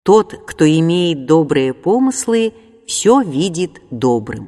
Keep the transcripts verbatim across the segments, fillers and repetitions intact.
Тот, кто имеет добрые помыслы, все видит добрым.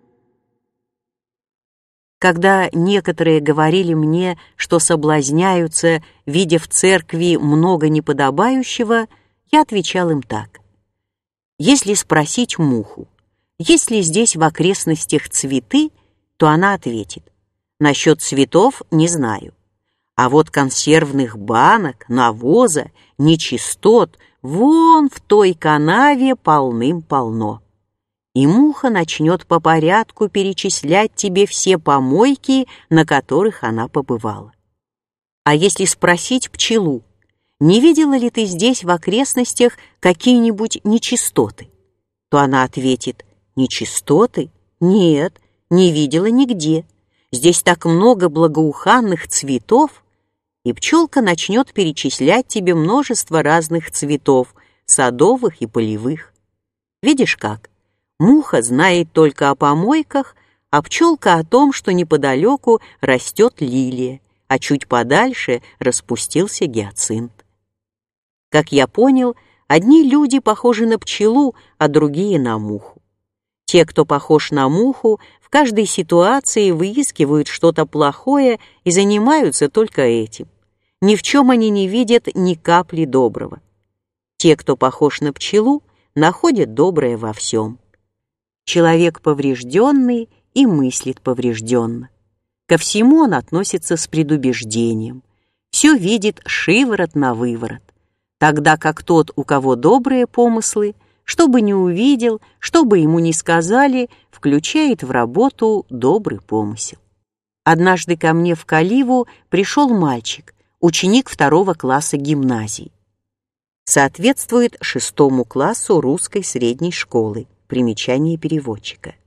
Когда некоторые говорили мне, что соблазняются, видя в церкви много неподобающего, я отвечал им так. Если спросить муху, есть ли здесь в окрестностях цветы, то она ответит: насчет цветов не знаю. А вот консервных банок, навоза, нечистот вон в той канаве полным-полно. И муха начнет по порядку перечислять тебе все помойки, на которых она побывала. А если спросить пчелу, не видела ли ты здесь в окрестностях какие-нибудь нечистоты, то она ответит: нечистоты? Нет, не видела нигде. Здесь так много благоуханных цветов. И пчелка начнет перечислять тебе множество разных цветов, садовых и полевых. Видишь как? Муха знает только о помойках, а пчелка о том, что неподалеку растет лилия, а чуть подальше распустился гиацинт. Как я понял, одни люди похожи на пчелу, а другие на муху. Те, кто похож на муху, в каждой ситуации выискивают что-то плохое и занимаются только этим. Ни в чем они не видят ни капли доброго. Те, кто похож на пчелу, находят доброе во всем. Человек поврежденный и мыслит поврежденно. Ко всему он относится с предубеждением. Все видит шиворот на выворот. Тогда как тот, у кого добрые помыслы, что бы ни увидел, что бы ему ни сказали, включает в работу добрый помысел. Однажды ко мне в Каливу пришел мальчик, ученик второго класса гимназии. Соответствует шестому классу русской средней школы. Примечание переводчика.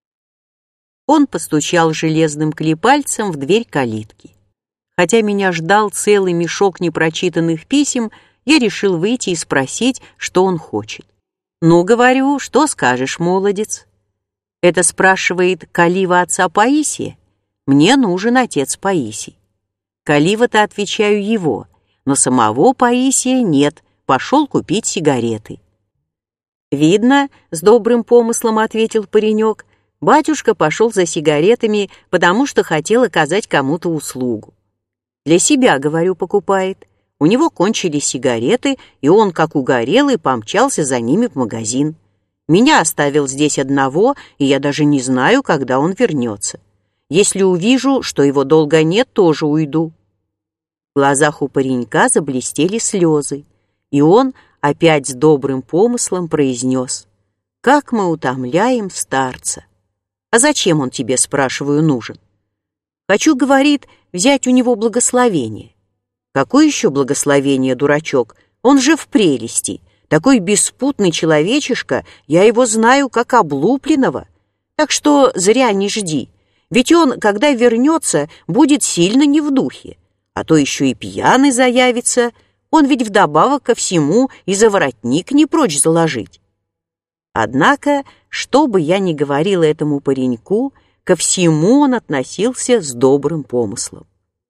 Он постучал железным клепальцем в дверь калитки. Хотя меня ждал целый мешок непрочитанных писем, я решил выйти и спросить, что он хочет. «Ну, говорю, что скажешь, молодец?» Это спрашивает Калива отца Паисия. «Мне нужен отец Паисий». Калива-то отвечаю его, но самого Паисия нет, пошел купить сигареты. «Видно, с добрым помыслом», — ответил паренек, «батюшка пошел за сигаретами, потому что хотел оказать кому-то услугу. Для себя, говорю, покупает. У него кончились сигареты, и он, как угорелый, помчался за ними в магазин. Меня оставил здесь одного, и я даже не знаю, когда он вернется. Если увижу, что его долго нет, тоже уйду». В глазах у паренька заблестели слезы, и он опять с добрым помыслом произнес: «Как мы утомляем старца!» «А зачем он тебе, спрашиваю, нужен?» «Хочу, — говорит, — взять у него благословение». «Какое еще благословение, дурачок? Он же в прелести. Такой беспутный человечишка, я его знаю как облупленного. Так что зря не жди, ведь он, когда вернется, будет сильно не в духе, а то еще и пьяный заявится. Он ведь вдобавок ко всему и за воротник не прочь заложить». Однако, что бы я ни говорила этому пареньку, ко всему он относился с добрым помыслом.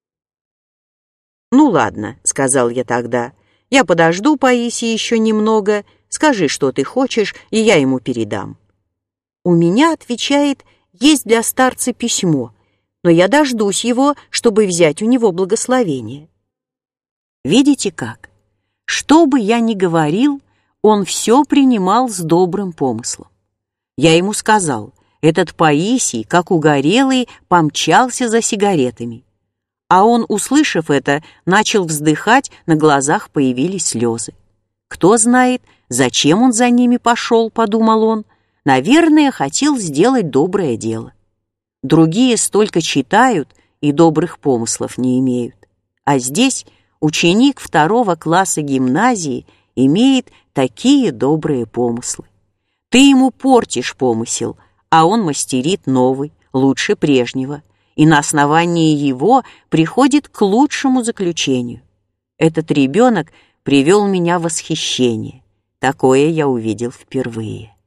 «Ну ладно, — сказал я тогда, — я подожду Паисия еще немного, скажи, что ты хочешь, и я ему передам». «У меня, — отвечает, — есть для старца письмо, но я дождусь его, чтобы взять у него благословение». Видите как? Что бы я ни говорил, он все принимал с добрым помыслом. Я ему сказал: этот Паисий, как угорелый, помчался за сигаретами. А он, услышав это, начал вздыхать, на глазах появились слезы. Кто знает, зачем он за ними пошел, подумал он. Наверное, хотел сделать доброе дело. Другие столько читают и добрых помыслов не имеют. А здесь ученик второго класса гимназии имеет такие добрые помыслы. Ты ему портишь помысел, а он мастерит новый, лучше прежнего, и на основании его приходит к лучшему заключению. Этот ребенок привел меня в восхищение. Такое я увидел впервые.